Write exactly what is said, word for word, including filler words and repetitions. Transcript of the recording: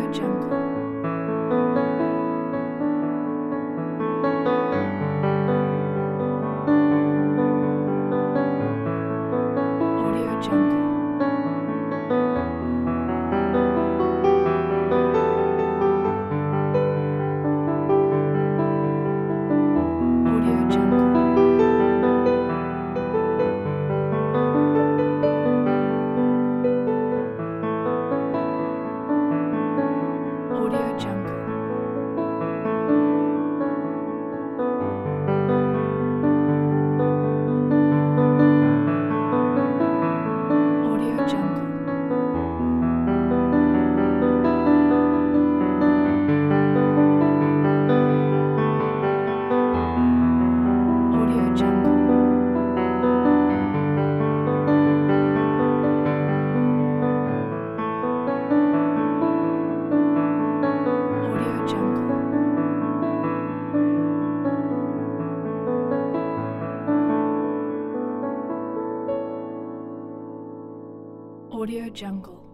Jungle. Audio Jungle. Audio Jungle. Audio Jungle. Audio Jungle. Audio Jungle. Audio Jungle. Audio Jungle.